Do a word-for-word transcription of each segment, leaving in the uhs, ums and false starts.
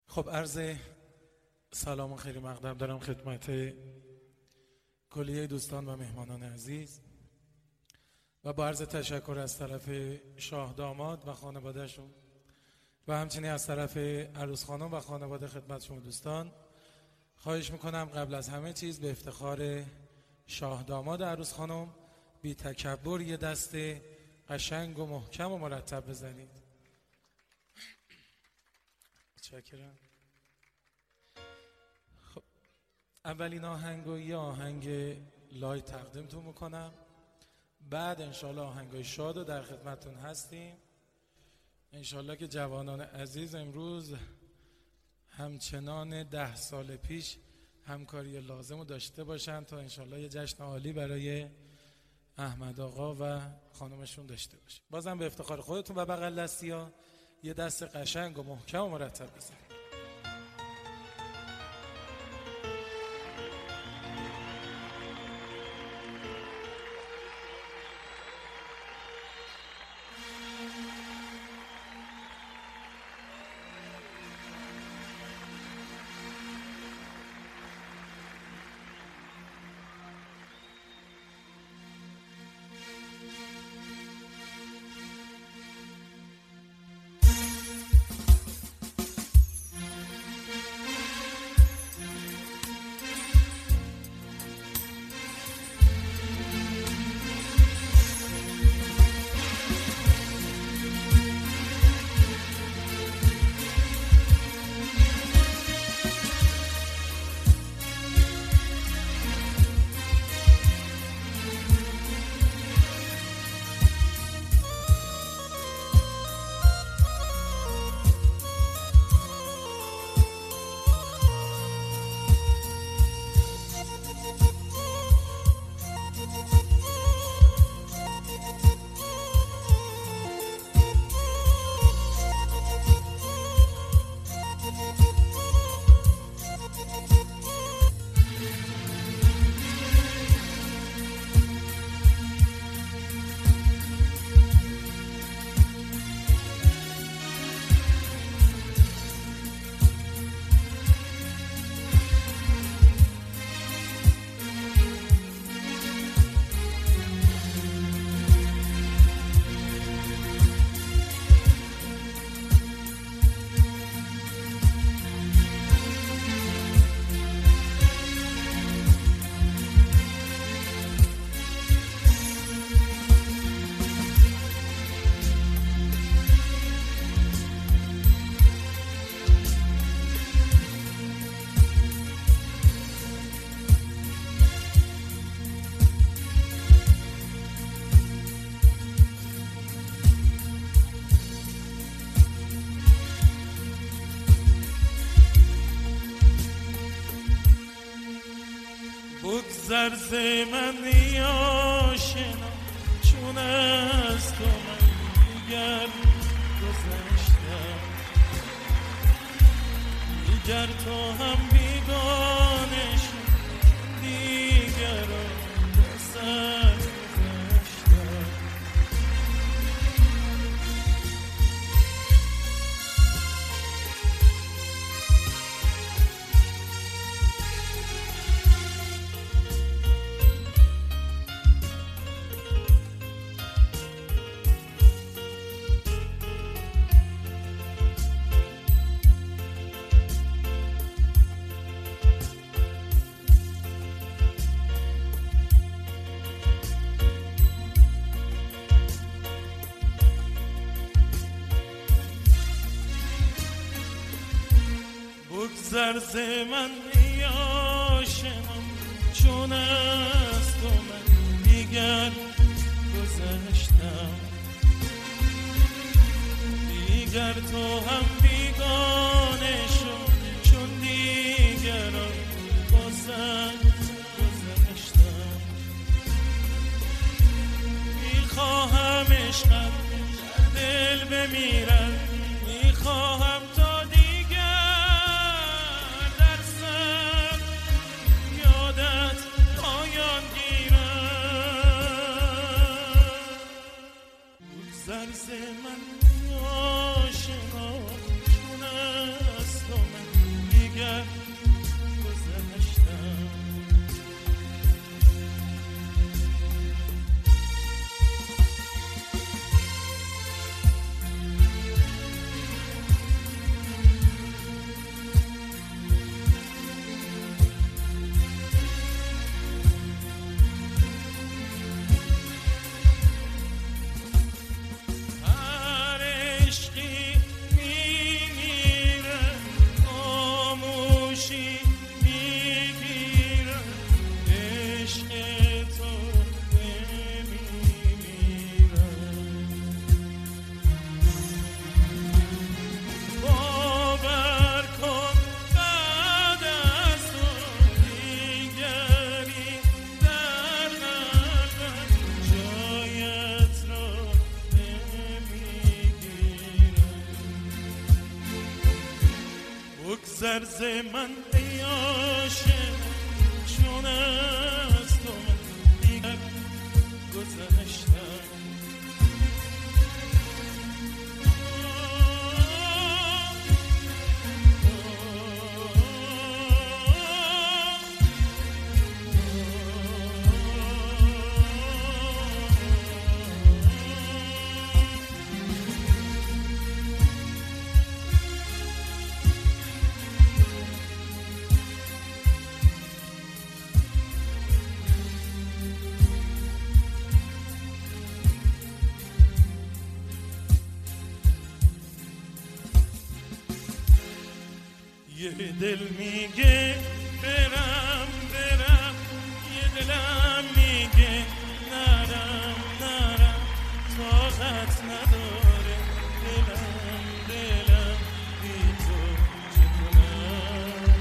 خب عرض سلام و خیر مقدم دارم خدمت کلیه دوستان و مهمانان عزیز و با عرض تشکر از طرف شاه داماد و خانوادهشون و همچنین از طرف عروس خانم و خانواده خدمت شما دوستان خواهش میکنم قبل از همه چیز به افتخار شاه داماد عروس خانم بی تکبر یه دست قشنگ و محکم و مرتب بزنید. متشکرم. خب اولین آهنگ و یه آهنگ لایت تقدیمتون میکنم، بعد انشالله آهنگای شاد و در خدمتون هستیم. انشالله که جوانان عزیز امروز همچنان ده سال پیش همکاری لازم رو داشته باشن تا انشالله یه جشن عالی برای احمد آقا و خانمشون داشته باشیم. بازم به افتخار خودتون و بغل دستی ها یه دست قشنگ و محکم و مرتب بزنید. بگذر ز من آشنا چون از تو من دیگر گذشتم، دیگر تو هم بیگانه شد، دیگر با سر گذشتم. بگذر ز من آشنا چون از تو من دیگر گذشتم، دیگر تو هم بیگانه شد چون دیگران با سر گذشتم. میخواهم عشقت در دل بمیرد، میخواهم تا بگذر ز من آشنا چون بگذر ز من ای عاشق، چون از تو من دیگر گذشتم. یه دل میگه برم برم، یه دلم میگه نرم نرم، طاقت نداره دلم دلم بی تو چکنم.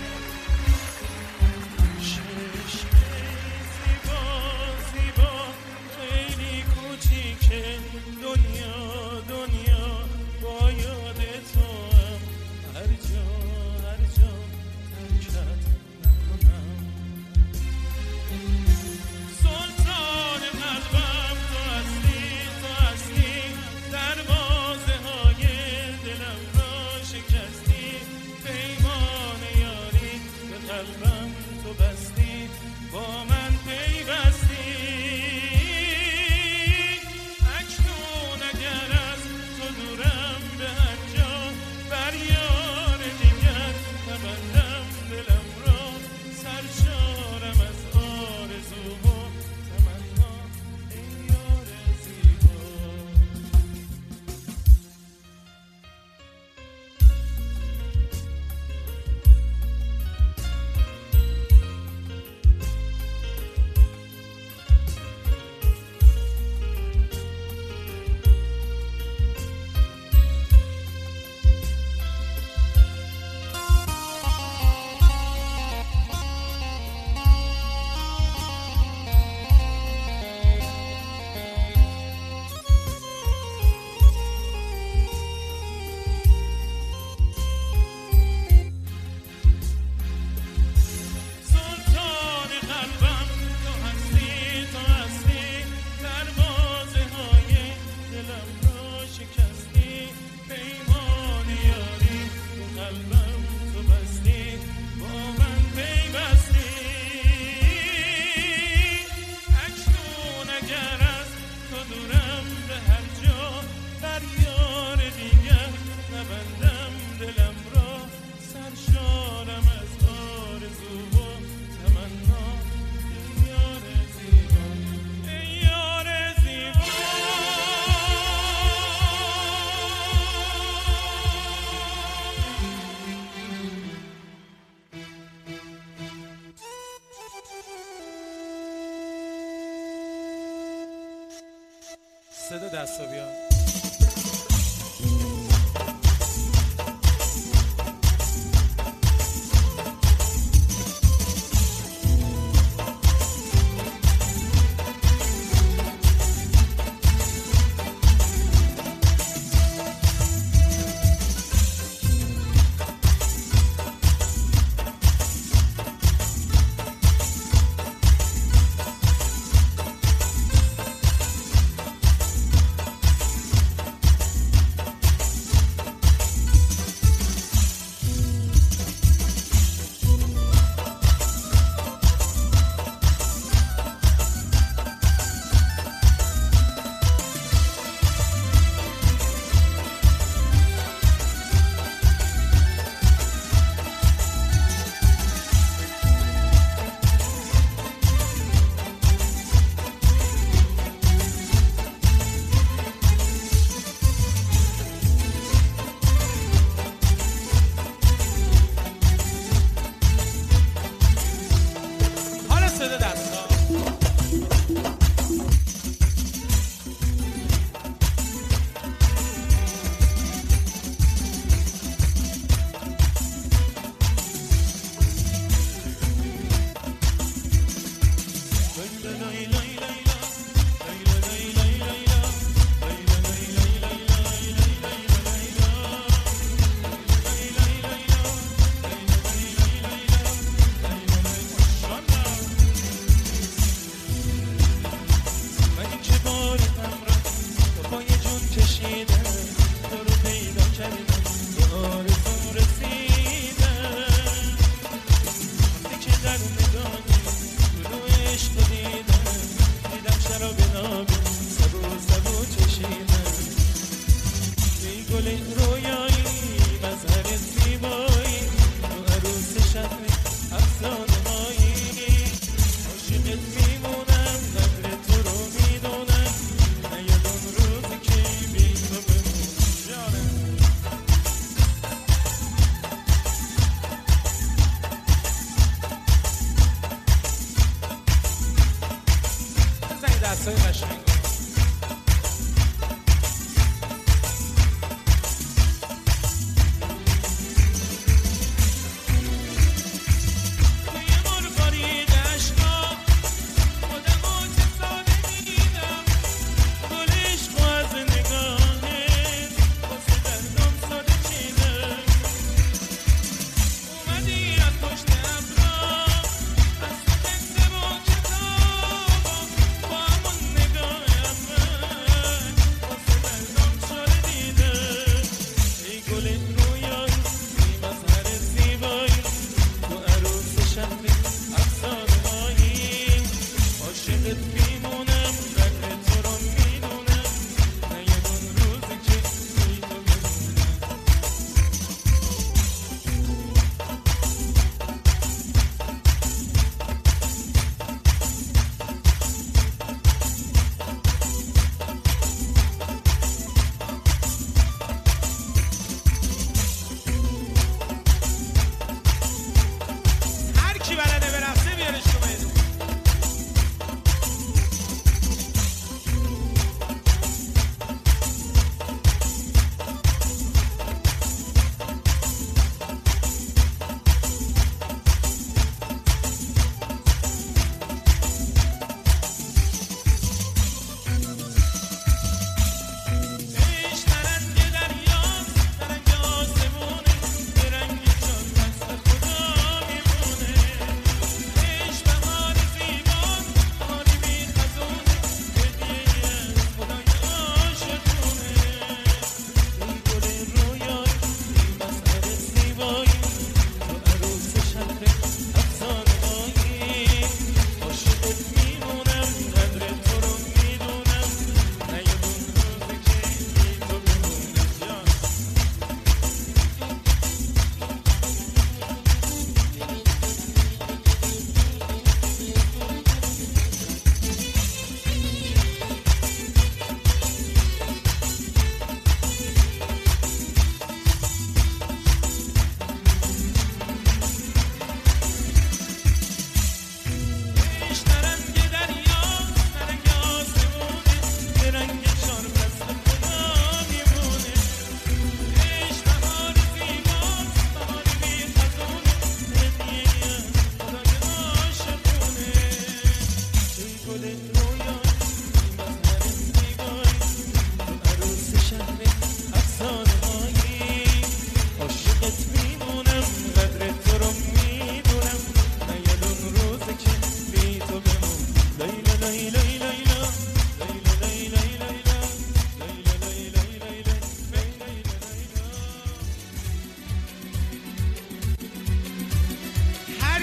چشم زیبا زیبا خیلی کوچیکه، دنیا دنیا با یاد تو هم هر جا صدا دستا بیاد.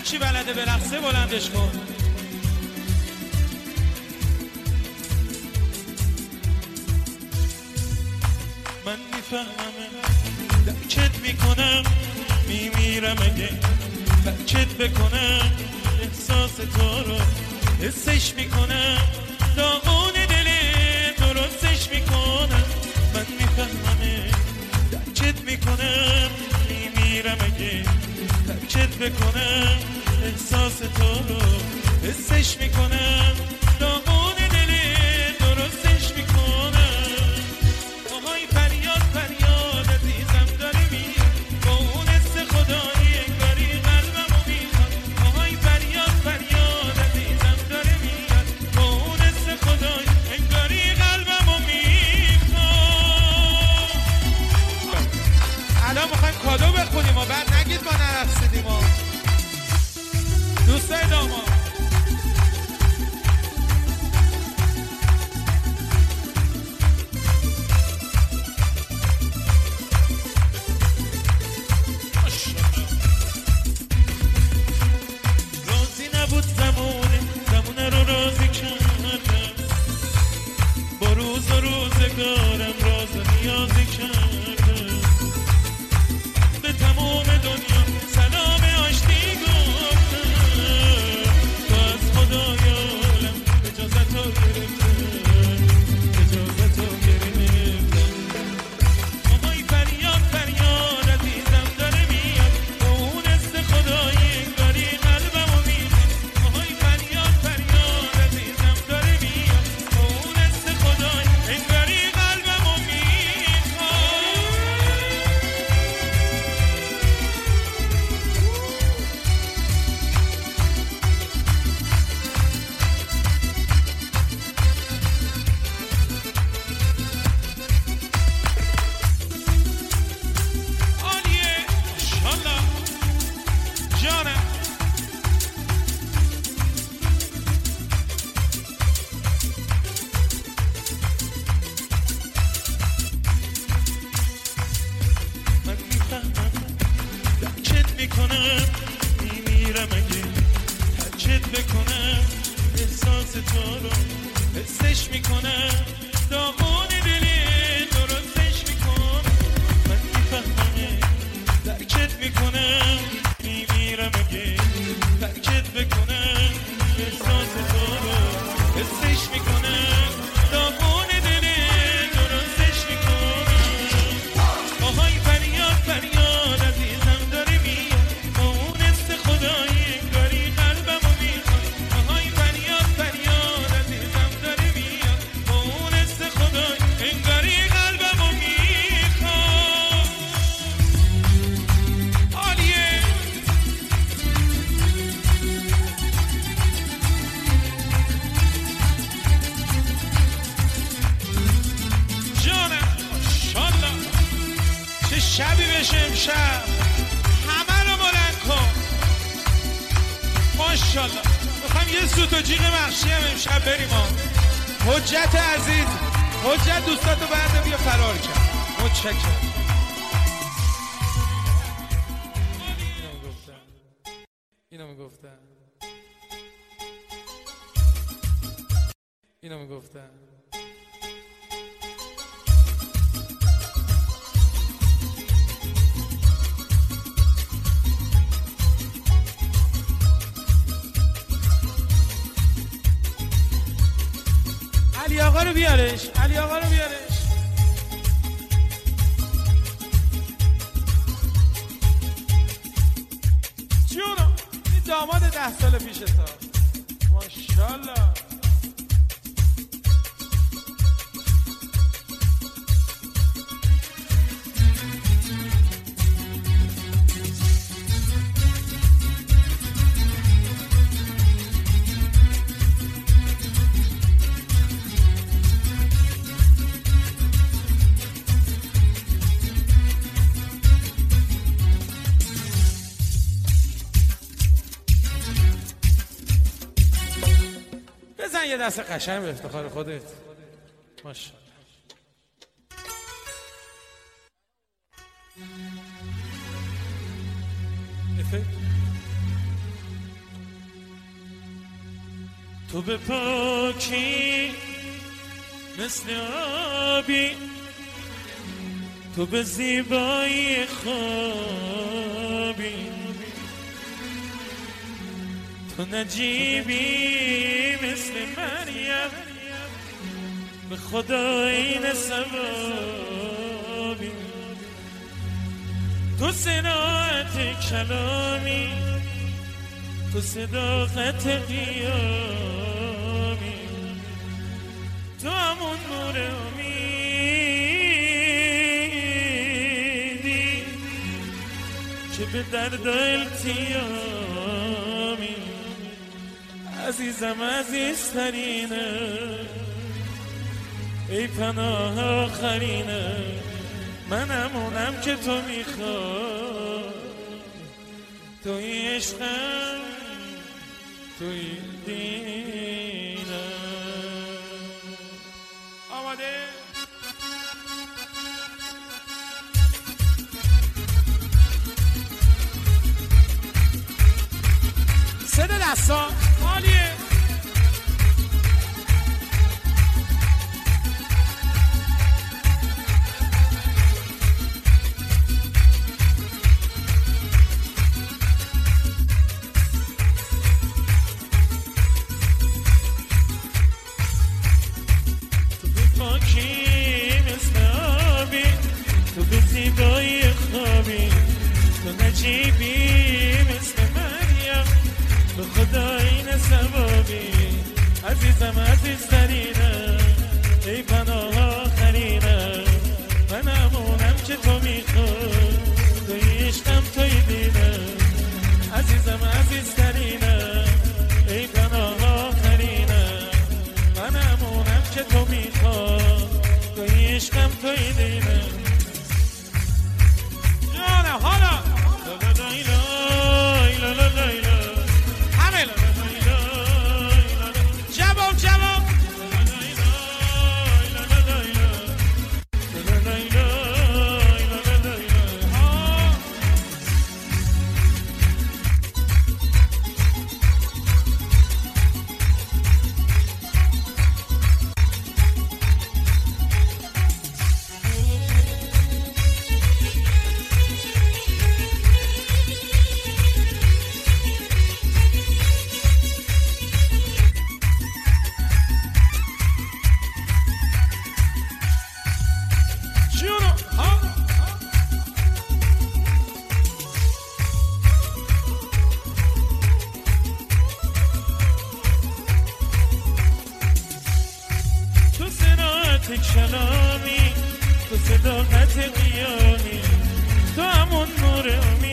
چی بلده به رقصه بلندش کن. من میفهمم درکت میکنم میمیرم اگه درکت بکنم احساس تو رو حسش میکنم داغون دل درستش میکنم. من میفهمم درکت میکنم میمیرم اگه درکت بکنم احساس تو رو حسش میکنم داغون دل درستش میکنم. آهای فریاد فریاد عزیزم داره میاد با اون حس خدایی انگاری قلبمو میخواد. آهای فریاد فریاد عزیزم داره میاد با اون حس خدایی انگاری قلبمو میخواد. الان میخوایم کادو بخونیم و بعد نگید ما نرقصیدیم. دوستای داماد راضی نبود زمونه زمونه رو راضی کردم با روز و روزگارم راز و نیازی کردم به تمام دنیا سلام آشتی گفتم تو از خدایانم اجازت رو گرفتم اجازت رو گرفتم. آهای فریاد فریاد عزیزم داره میاد با اون حس خدایی انگاری قلبمو میخواد. آهای فریاد فریاد عزیزم داره میاد با اون حس خدایی انگاری قلبمو میخواد. عالیه ماشاءالله جانم. من میفهمم درکت میکنم میمیرم اگه ترکت بکنم احساس تو رو حسش میکنم داغون دلی درستش میکنم. من میفهمم درکت میکنم میمیرم اگه ترکت بکنم احساس تو رو حسش میکنم داغون دلی درستش میکنم. آهای فریاد فریاد عزیزم داره میاد با اون حس خدایی انگاری قلبمو میخواد. آهای فریاد فریاد عزیزم داره میاد با اون حس خدایی انگاری قلبمو میخواد. عالیه جانم ماشاءالله. چه شبی بشه امشب همه رو بلند کن ماشاءالله. میخوایم یه سوت و جیغ مخشی هم امشب بریم ها. حجت عزیز حجت دوستاتو برده بیا فرار کرد. متشکرم. اینو میگفتم اینو میگفتم اینو میگفتم علی آقا رو بیارش علی آقا رو بیارش. جونم این داماد ده سال پیش تا ماشاءالله. بزن یه دست قشنگ به افتخار خودت ماشاءالله. افکت تو به پاکی مثل آبی، تو به زیبایی خوابی، تو نجیبی مثل مریم، به خدا این ثوابی، تو صناعت کلامی، تو صداقت قیامی، تو همون نور امیدی که به درد التیامی. عزیزم عزیزترینه، ای پناه آخرینه، من همونم که تو میخوای، توی عشقم، توی دینم. آماده؟ صدا دستا عالیه. تو به پاکی مثل آبی، تو به زیبایی خوابی، تو نجیبی مثل مریم، به خدا این ثوابی. عزیزم عزیزترینه، ای پناه آخرینه، من همونم که تو میخوای، توی عشقم توی دینم. عزیزم عزیزترینه، ای پناه آخرینه، من همونم که تو میخوای، توی عشقم توی دینم. جانه حالا لا لا لا لا لا لا لا همه لا لا لا لا جواب جواب کلامی، تو صداقت قیامی، تو همون نور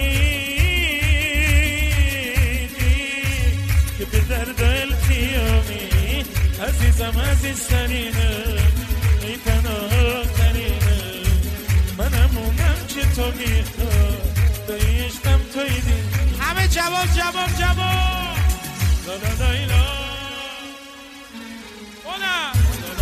امیدی که به درد التیامی. عزیزم عزیزترینه، ای پناه آخرینه، من همونم که تو میخوای، توی عشقم توی دین. همه جواب جواب جواب لا لا لا لا اونا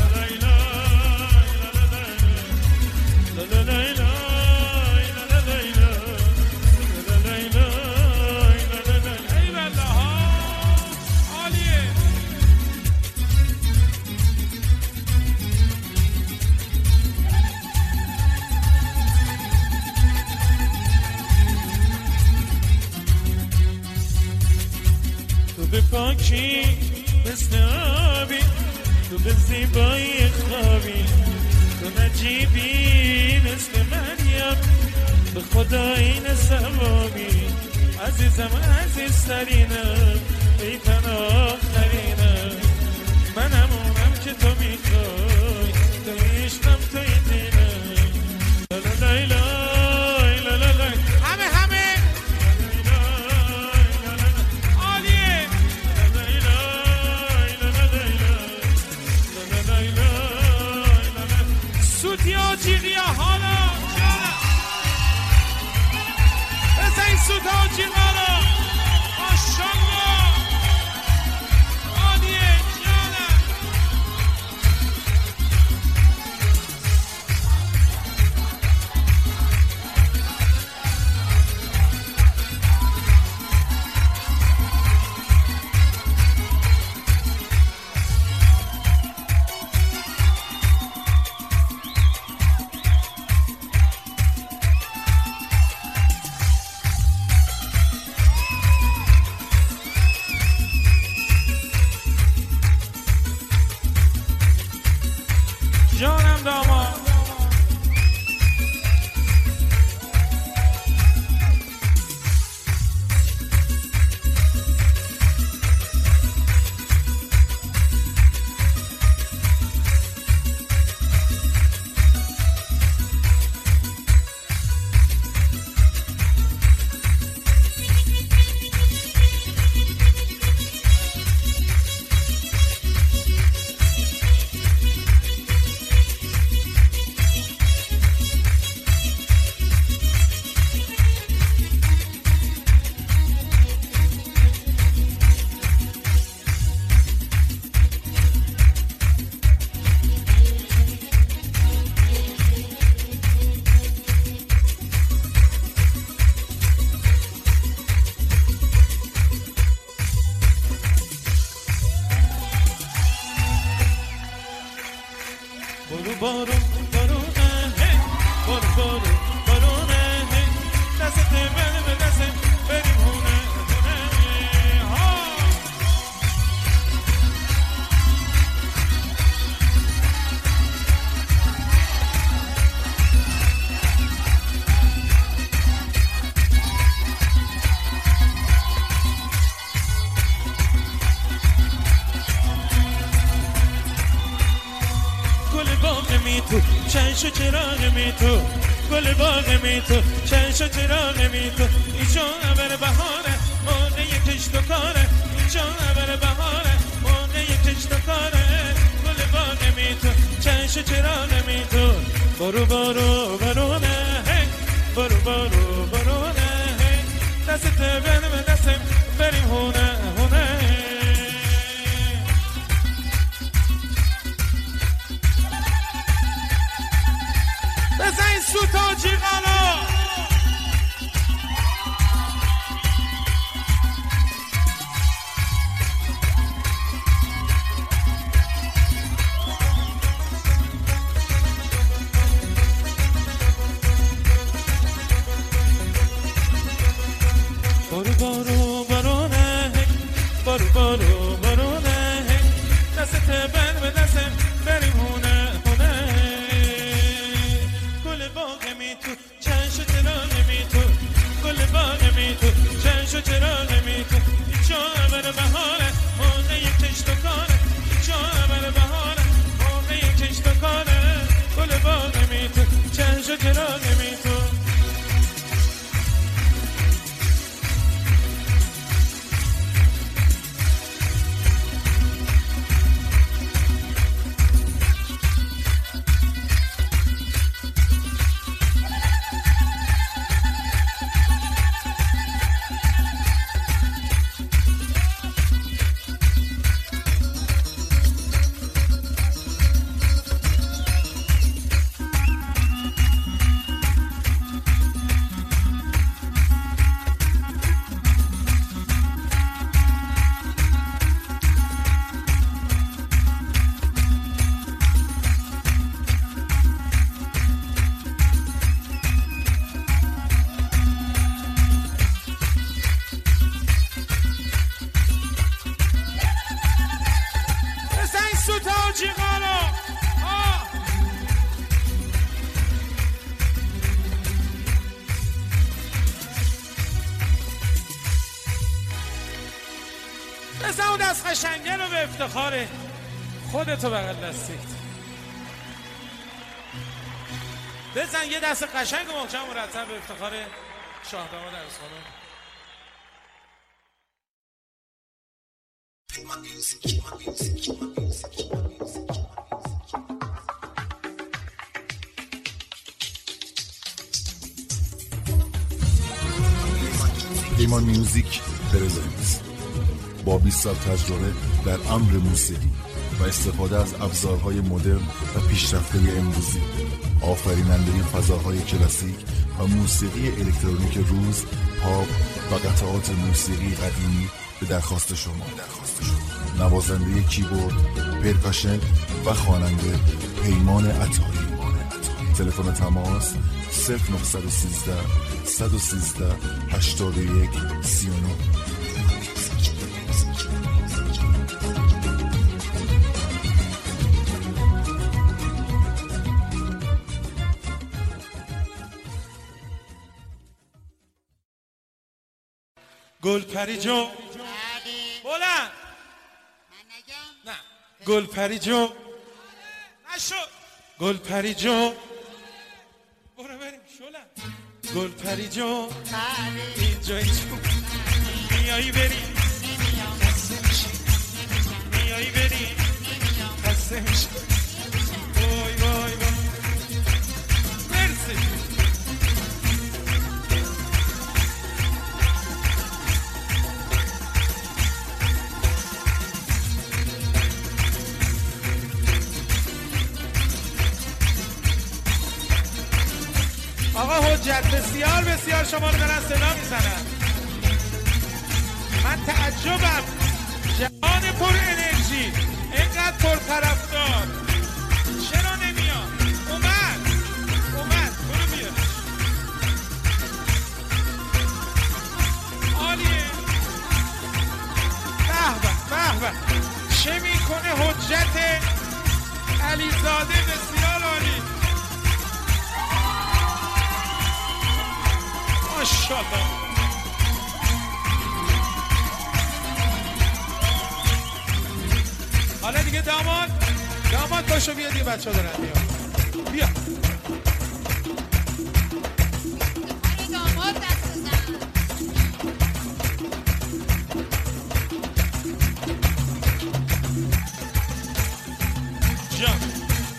تو به پاکی مثل آبی، تو به زیبایی خوابی، تو نجیبی مثل مریم، به خدا این ثوابی. عزیزم عزیزترینم، ای پناه آخرینم، من همونم که تو میخوای، توی عشقم توی دینم. لا لا لا لا لا لا همه همه عالیه. سوتیا جیغیا حالا بزن این سوتا جیغالا ماشالله عالیه جانم. بارو بارونه بارو بارو بارونه دست بریم به دست بریم هونه هونه ها تو چنش و چراغ می تو گل باغ می تو چنش و چراغ می تو اینجا اول بهاره موقع کشت و کاره اینجا اول بهاره موقع کشت و کاره گل باغ می تو چنش و چراغ می تو برو برو برونه برو برو برونه دست بریم دست بریم هونه هونه بزن سوتا جیغانا برو برو برونه برو برو برونه دست بر به دست بریم هونه هونه گل باغ می تو چنش و چراغ می تو گل باغ می تو چنش و چراغ می تو اینجا اول بهاره موقع کشت و کاره اینجا اول بهاره موقع کشت و کاره گل باغ می تو چنش و چراغ می تو بزن اون دست قشنگه رو به افتخار خودتو بغل دستید بزن یه دست قشنگ و محکم مرتب به افتخار شاهداماد عروس خانم پیمان میوزیک پرزنس با بیست سال تجربه در امر موسیقی و استفاده از ابزارهای مدرن و پیشرفته امروزی، آفریننده فضاهای کلاسیک و موسیقی الکترونیک روز، پاپ و قطعات موسیقی قدیمی به درخواست شما. نوازنده کیبورد، پرکاشن و خواننده پیمان عطاری. تلفن تماس صفر نه یک سه صد و سیزده هشتاد و یک سی و نه. گلپری جو بلند نه گلپری جو نشد گلپری جو برو بریم شلم گلپری جو اینجا اینجا میایی بریم خسته میشی میایی بریم خسته میشی وای وای وای مرسی آقا حجت بسیار بسیار شما رو دارن صدا میزنن من تعجبم جهان پر انرژی اینقدر پر طرفدار چرا نمیاد به چه میکنه حجت علیزاده، بسیار عالی، ماشاءالله. حالا دیگه داماد داماد باشو بیا دیگه، بچه ها دارن بیا بیا داماد دست بزن. جان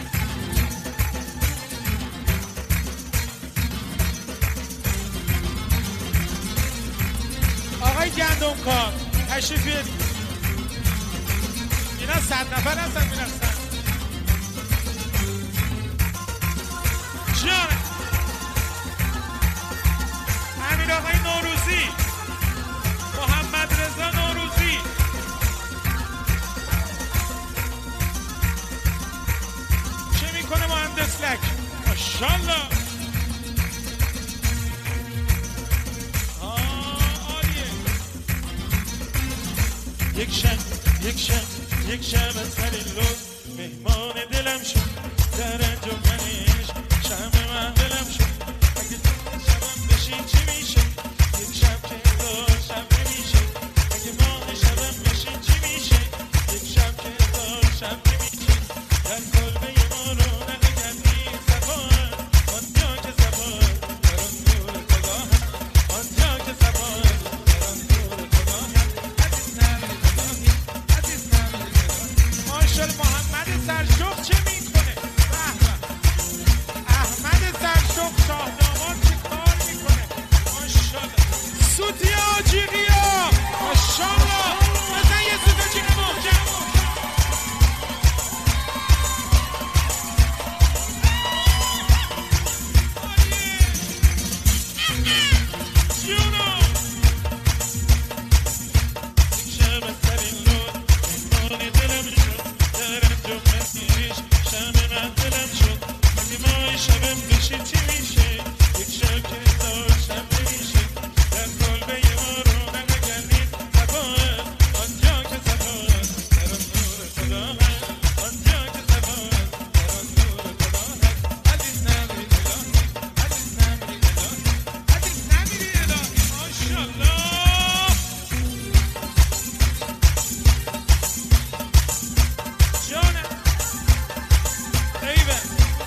آقای گندم کار تشریف بیارید. اینا صد نفر هستن میرفتن. جان امیر آقای نوروزی، محمد رضا نوروزی، چه میکنه مهندس لک، ماشاءالله. یک شب یک شب یک شب از هر این روز مهمان دلم شد، در انجمنش شب من دلم شد. اگه تو شبم بشین چی میشه؟ یک شب که هزار شب نمیشه. اگه ماه شبم بشین چی میشه؟ یک شب که هزار شب نمیشه. در کلبه ما رو نگردی صفا، آنجا که صفا در آن نور خدا هست، آنجا که صفا در آن نور خدا هست. ماشاءالله. محمد سرشوق چه میکنه؟ احمد سرشوق شاهدامان چه کار میکنه؟ ماشاءالله. سوتی آجیقیا، ماشاءالله. بزن یه سوت آجیق محکم. جونو یک شب از سر این لون مهمان دلم شد، در انجمنش شب من دلم شد. اگه ماه شبم بشین چی میشه؟ یک شب که هزار شب نمیشه. در کلبه ما رو نگردید صفا، آنجا که صفا در آن نور خدا هست، آنجا که صفا در آن نور خدا هست. عزیز نمیری الهی، عزیز نمیری الهی، عزیز نمیری الهی. ماشاءالله. جانم ایوه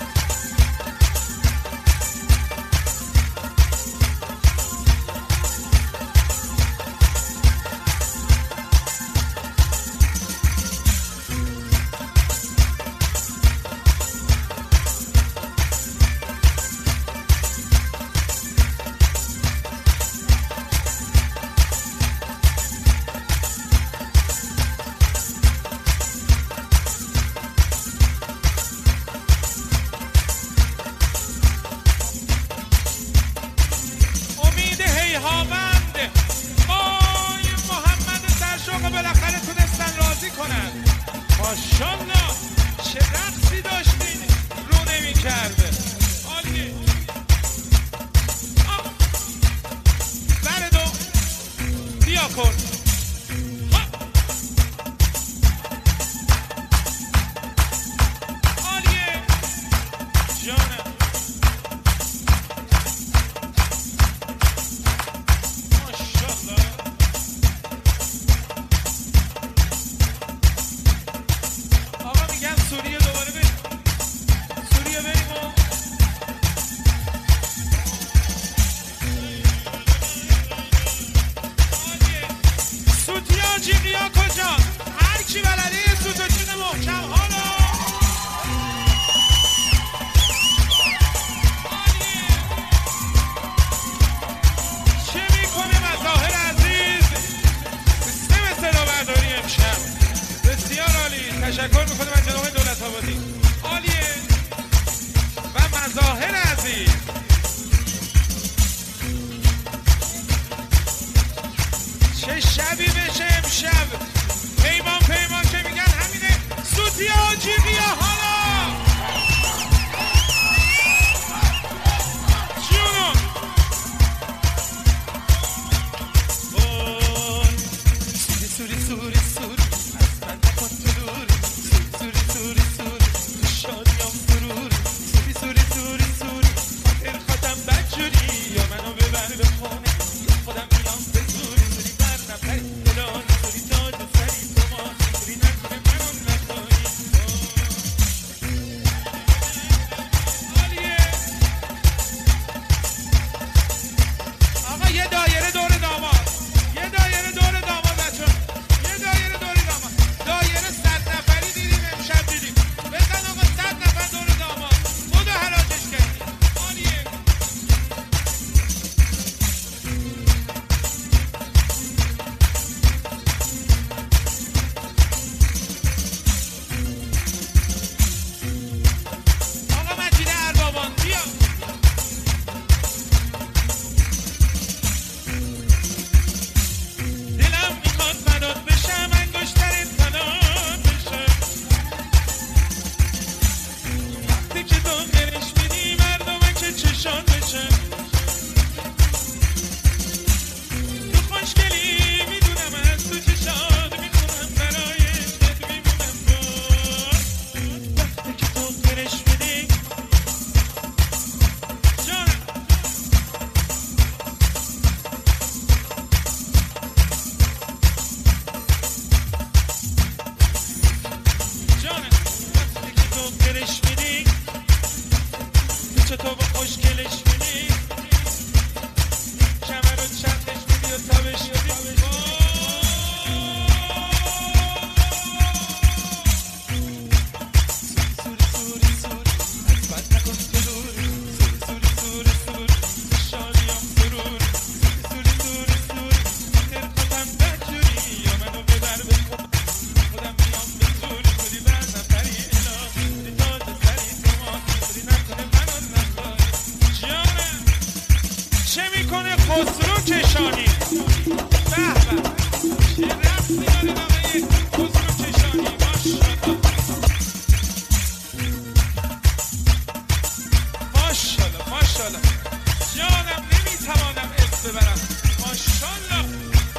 امید هیهامند، آی محمد سرشوق بالاخره تونستن راضی کنن. ماشاءالله چه رقصی داشتین، رو نمی کرده. عالیه. بردو بیا کن. عالیه. جانم ماشاءالله. آقا میگن سوریه دوباره بریم، سوریه بریم و عالیه. سوتی آجیقیا کجا؟ هر کی بلده یه سوت و جون محکم. حالا چه میکنه مظاهر عزیز؟ سیستم صدا برداری امشب بسیار عالی. تشکر میکنم از جناب دولت آبادی. عالیه. و مظاهر عزیز چه شبی بشه امشب. پیمان پیمان که میگن همینه. سوتی آجیقیا. حالا جونم وای. سوری سوری سوری سوری از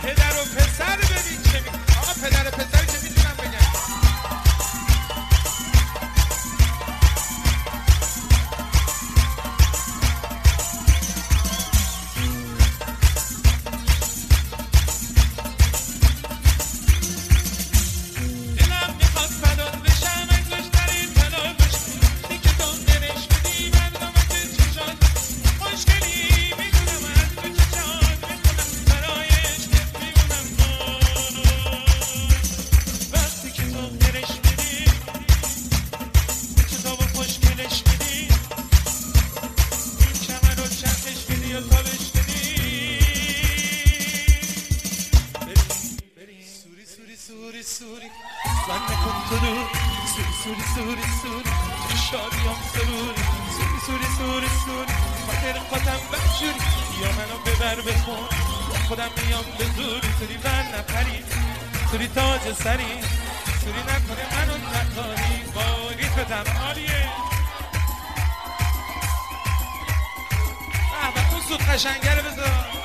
پدر و پسر ببین چه می آقا پدر و پسر چه میتونم بگم سوری سوری من نکن تو دور سوری سوری سوری سوری تو شادیام سروری سوری سوری سوری سوری من در خودم بجوری یا منو ببر بخون خودم میام به زوری سوری بر نپری سوری تاج سری سوری نکنه منو نکاری باقی فتم عالیه احبه اون سود قشنگه رو بذار